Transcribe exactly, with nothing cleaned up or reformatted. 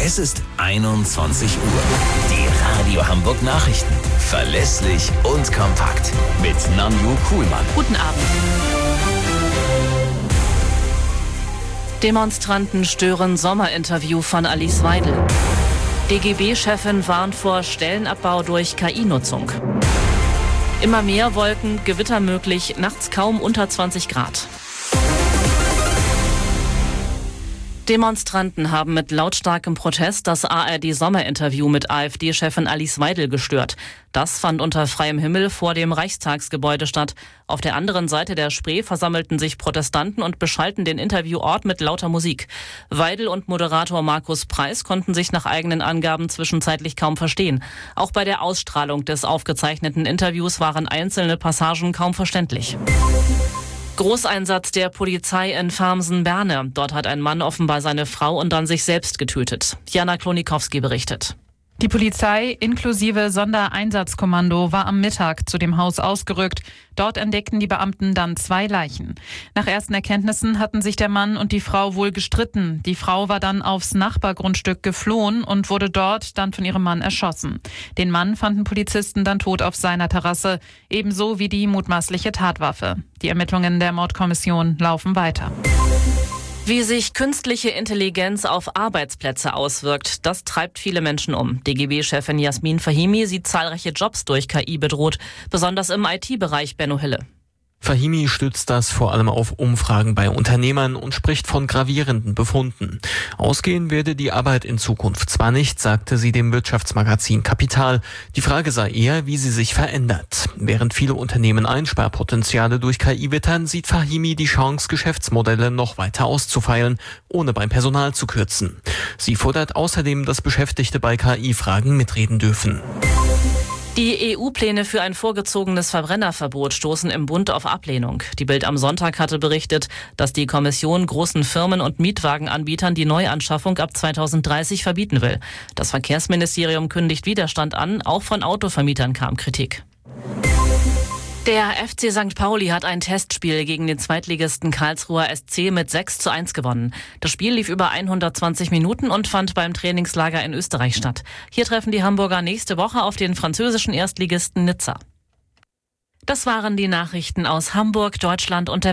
Es ist einundzwanzig Uhr. Die Radio Hamburg Nachrichten. Verlässlich und kompakt. Mit Nanju Kuhlmann. Guten Abend. Demonstranten stören Sommerinterview von Alice Weidel. D G B-Chefin warnt vor Stellenabbau durch K I-Nutzung. Immer mehr Wolken, Gewitter möglich, nachts kaum unter zwanzig Grad. Demonstranten haben mit lautstarkem Protest das A R D-Sommerinterview mit AfD-Chefin Alice Weidel gestört. Das fand unter freiem Himmel vor dem Reichstagsgebäude statt. Auf der anderen Seite der Spree versammelten sich Protestanten und beschallten den Interviewort mit lauter Musik. Weidel und Moderator Markus Preis konnten sich nach eigenen Angaben zwischenzeitlich kaum verstehen. Auch bei der Ausstrahlung des aufgezeichneten Interviews waren einzelne Passagen kaum verständlich. Großeinsatz der Polizei in Farmsen-Berne. Dort hat ein Mann offenbar seine Frau und dann sich selbst getötet. Jana Klonikowski berichtet. Die Polizei inklusive Sondereinsatzkommando war am Mittag zu dem Haus ausgerückt. Dort entdeckten die Beamten dann zwei Leichen. Nach ersten Erkenntnissen hatten sich der Mann und die Frau wohl gestritten. Die Frau war dann aufs Nachbargrundstück geflohen und wurde dort dann von ihrem Mann erschossen. Den Mann fanden Polizisten dann tot auf seiner Terrasse, ebenso wie die mutmaßliche Tatwaffe. Die Ermittlungen der Mordkommission laufen weiter. Wie sich künstliche Intelligenz auf Arbeitsplätze auswirkt, das treibt viele Menschen um. D G B-Chefin Jasmin Fahimi sieht zahlreiche Jobs durch K I bedroht, besonders im I T-Bereich. Benno Hille. Fahimi stützt das vor allem auf Umfragen bei Unternehmern und spricht von gravierenden Befunden. Ausgehen werde die Arbeit in Zukunft zwar nicht, sagte sie dem Wirtschaftsmagazin Kapital. Die Frage sei eher, wie sie sich verändert. Während viele Unternehmen Einsparpotenziale durch K I wittern, sieht Fahimi die Chance, Geschäftsmodelle noch weiter auszufeilen, ohne beim Personal zu kürzen. Sie fordert außerdem, dass Beschäftigte bei K I-Fragen mitreden dürfen. Die E U-Pläne für ein vorgezogenes Verbrennerverbot stoßen im Bund auf Ablehnung. Die Bild am Sonntag hatte berichtet, dass die Kommission großen Firmen und Mietwagenanbietern die Neuanschaffung ab zweitausenddreißig verbieten will. Das Verkehrsministerium kündigt Widerstand an, auch von Autovermietern kam Kritik. Der F C Sankt Pauli hat ein Testspiel gegen den Zweitligisten Karlsruher S C mit sechs zu eins gewonnen. Das Spiel lief über hundertzwanzig Minuten und fand beim Trainingslager in Österreich statt. Hier treffen die Hamburger nächste Woche auf den französischen Erstligisten Nizza. Das waren die Nachrichten aus Hamburg, Deutschland und der